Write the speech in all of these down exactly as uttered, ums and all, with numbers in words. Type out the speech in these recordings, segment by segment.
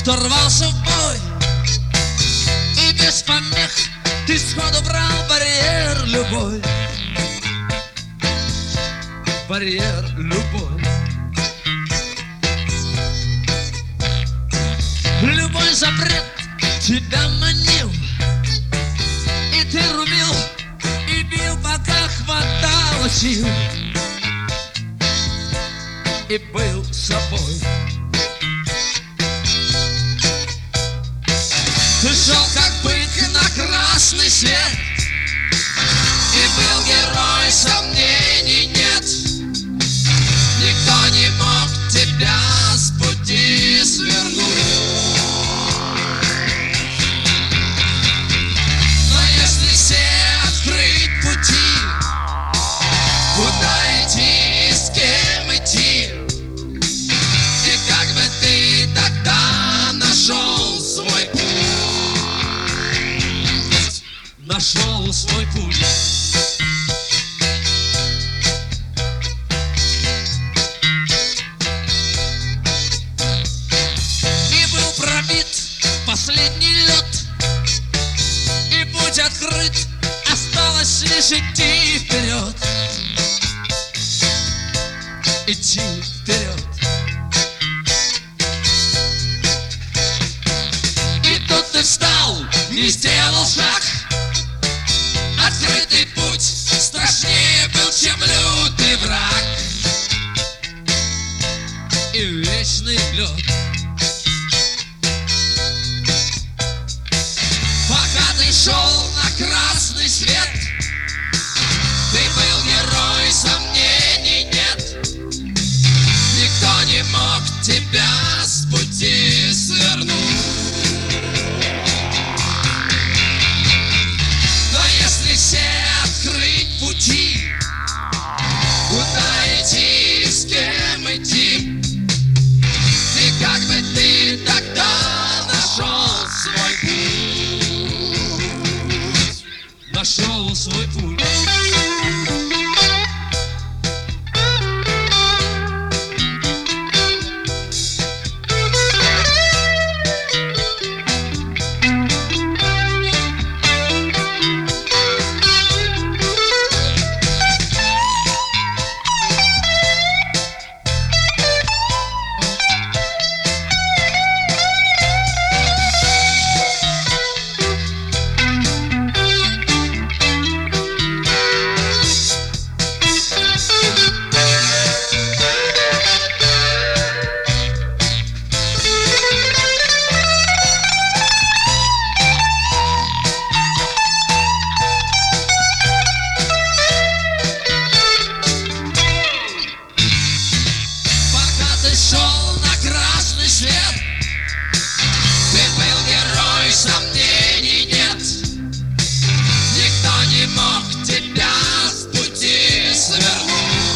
кто рвался в бой, и без помех ты сходу брал барьер любой. Барьер любой. Любой запрет тебя манил, и ты рубил и бил, пока хватало сил, и был собой. Ты шел как бык на красный свет, и был герой, сомнений нет. Никто не мог тебя с пути свернуть. Но если все открыть пути, куда идти, с кем идти, и как бы ты тогда нашел свой путь, нашел свой путь. И был пробит последний лед, и путь открыт, осталось лишь идти вперед. Идти вперед. И тут ты встал, не сделал шаг. Открытый путь страшнее был, чем лютый враг и вечный лед. Пока ты шел на красный свет, ты был герой, сомнений нет. Никто не мог тебя с пути свернуть. Все открыть пути, куда идти, с кем идти, и как бы ты тогда нашел свой путь, нашел свой путь. Шел на красный свет, ты был герой, сомнений нет. Никто не мог тебя с пути свернуть.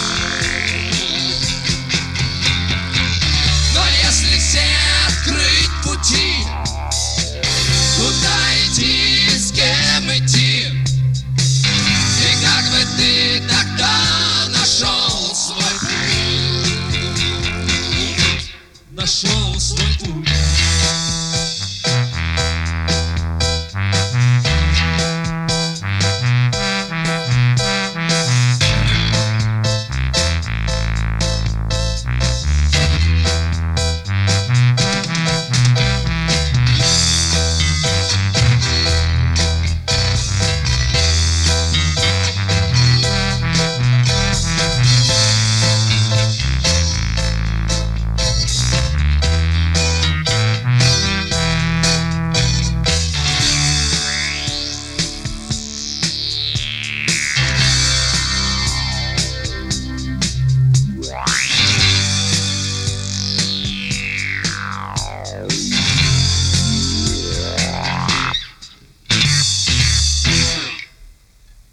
Но если все открыть пути, куда идти, с кем идти, и как бы ты тогда нашел свой путь, нашел свой путь.